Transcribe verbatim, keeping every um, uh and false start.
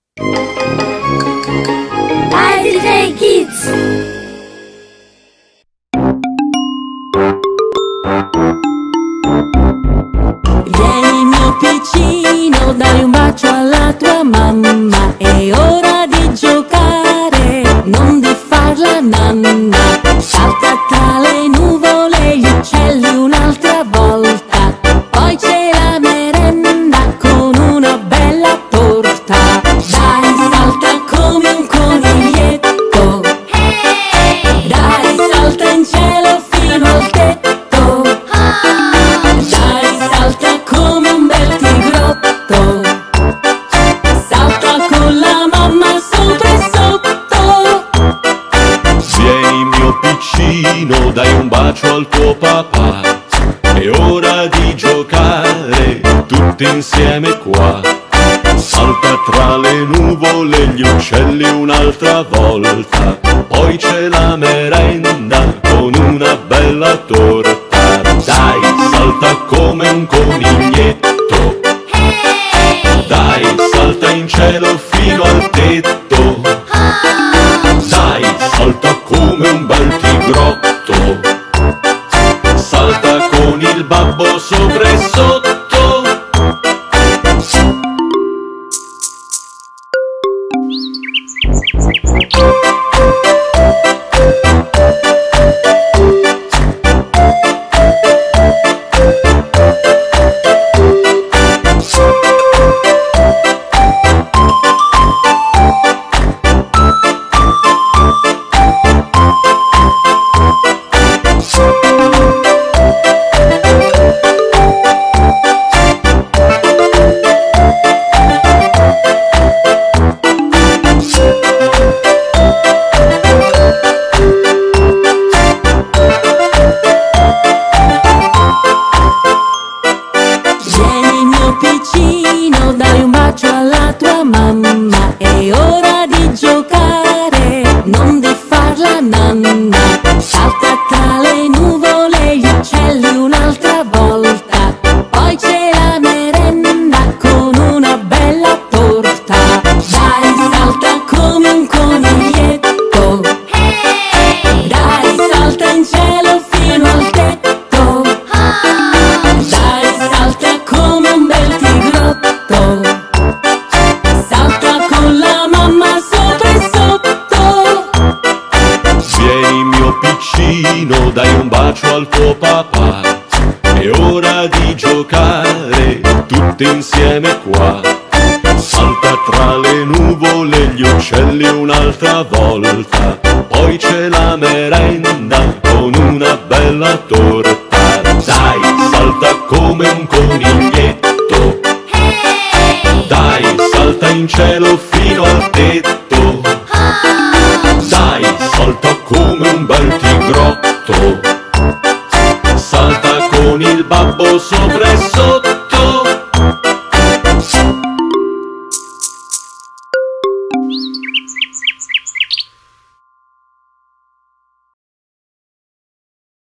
Dai D J Kids! Vieni mio piccino, dai un bacio alla tua mamma. È ora di giocare, non di far la nanna. Salta tra le nuvole, gli uccelli un'altra volta. Poi c'è la merenda con una bella torta. Dai, salta come un coniglietto. Dai, salta in cielo fino al tetto. Dai, salta come un bel tigrotto. Salta con la mamma sopra e sotto. Vieni mio piccino, dai un bacio al tuo papà. È ora di giocare, tutti insieme qua. Salta tra le nuvole, gli uccelli un'altra volta. Poi c'è la merenda con una bella torta. Dai, salta come un coniglietto. Dai, salta in cielo fino al tetto. Dai, salta come un bel tigrotto. Salta con il babbo sopra e sotto. Vieni mio piccino, dai un bacio alla tua mamma. È ora di giocare, non di far la nanna. Salta tra le nuvole, gli uccelli un'altra volta. Poi c'è la merenda con una bella torta. Dai, salta come un coniglietto. Dai, salta in cielo fino al tetto. Dai, salta come un bel tigrotto. Salta con la mamma sopra e sotto. Vieni mio piccino, dai un bacio al tuo papà. È ora di giocare, tutti insieme qua. Salta tra le nuvole, gli uccelli un'altra volta. Poi c'è la merenda con una bella torta. Dai, salta come un coniglietto. Dai, salta in cielo